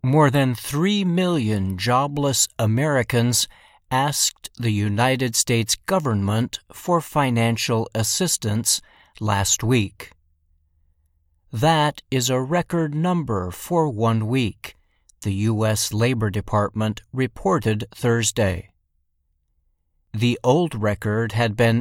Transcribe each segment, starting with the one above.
More than 3 million jobless Americans asked the United States government for financial assistance last week. That is a record number for 1 week, the U.S. Labor Department reported Thursday. The old record had been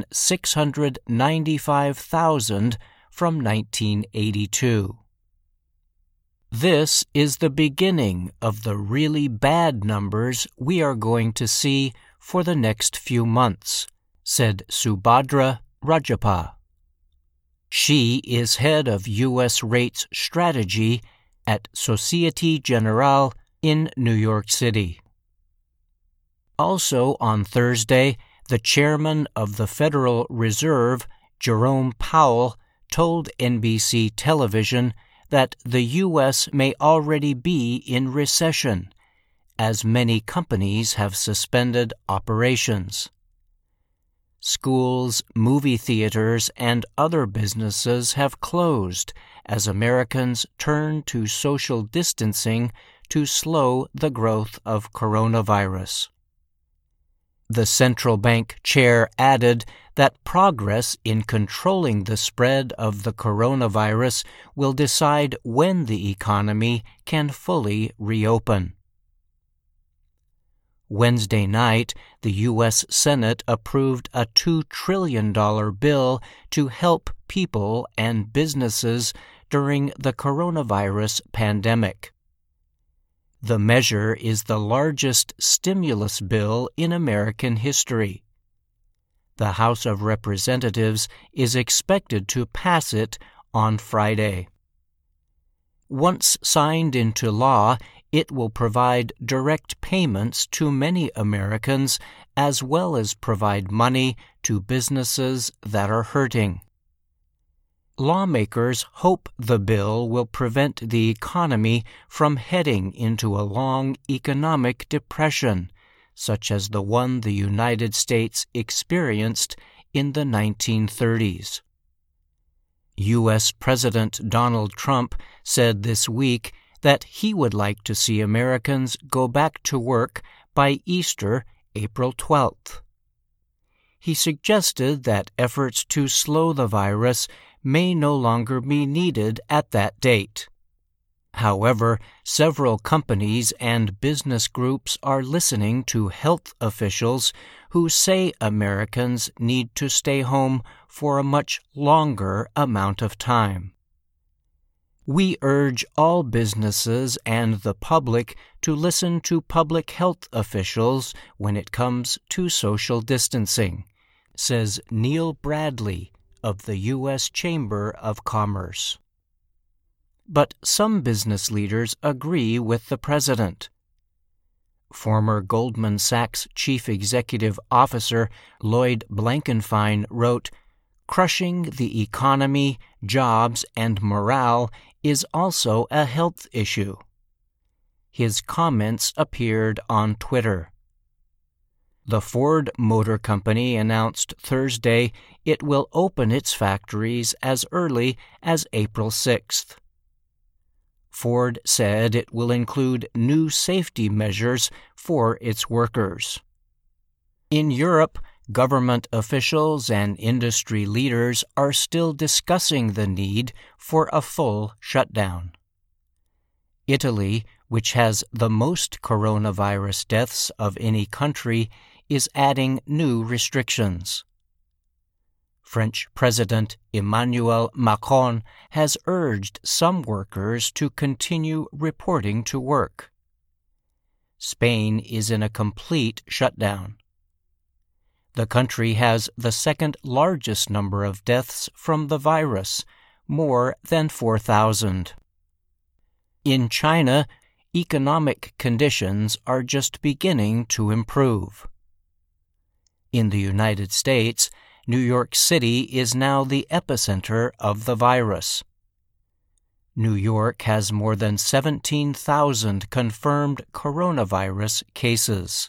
695,000 from 1982. This is the beginning of the really bad numbers we are going to see for the next few months, said Subhadra Rajappa. She is head of U.S. rates strategy at Societe Generale in New York City. Also on Thursday, the chairman of the Federal Reserve, Jerome Powell, told NBC television that the U.S. may already be in recession, as many companies have suspended operations. Schools, movie theaters, and other businesses have closed as Americans turn to social distancing to slow the growth of coronavirus. The central bank chair added that progress in controlling the spread of the coronavirus will decide when the economy can fully reopen. Wednesday night, the U.S. Senate approved a $2 trillion bill to help people and businesses during the coronavirus pandemic. The measure is the largest stimulus bill in American history. The House of Representatives is expected to pass it on Friday. Once signed into law, it will provide direct payments to many Americans as well as provide money to businesses that are hurting. Lawmakers hope the bill will prevent the economy from heading into a long economic depression, such as the one the United States experienced in the 1930s. U.S. President Donald Trump said this week that he would like to see Americans go back to work by Easter, April 12th. He suggested that efforts to slow the virus may no longer be needed at that date. However, several companies and business groups are listening to health officials who say Americans need to stay home for a much longer amount of time. We urge all businesses and the public to listen to public health officials when it comes to social distancing, says Neil Bradley of the U.S. Chamber of Commerce. But some business leaders agree with the president. Former Goldman Sachs chief executive officer Lloyd Blankfein wrote, "Crushing the economy, jobs, and morale is also a health issue." His comments appeared on Twitter. The Ford Motor Company announced Thursday it will open its factories as early as April 6th. Ford said it will include new safety measures for its workers. In Europe, government officials and industry leaders are still discussing the need for a full shutdown. Italy, which has the most coronavirus deaths of any country, is adding new restrictions. French President Emmanuel Macron has urged some workers to continue reporting to work. Spain is in a complete shutdown. The country has the second largest number of deaths from the virus, more than 4,000. In China, economic conditions are just beginning to improve. In the United States, New York City is now the epicenter of the virus. New York has more than 17,000 confirmed coronavirus cases.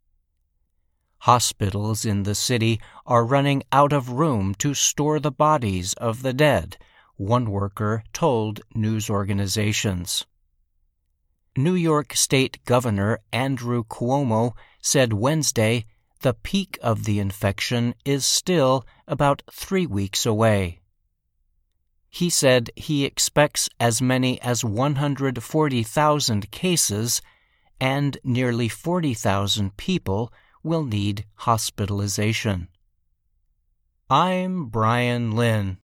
Hospitals in the city are running out of room to store the bodies of the dead, one worker told news organizations. New York State Governor Andrew Cuomo said Wednesday the peak of the infection is still about 3 weeks away. He said he expects as many as 140,000 cases and nearly 40,000 people will need hospitalization. I'm Brian Lynn.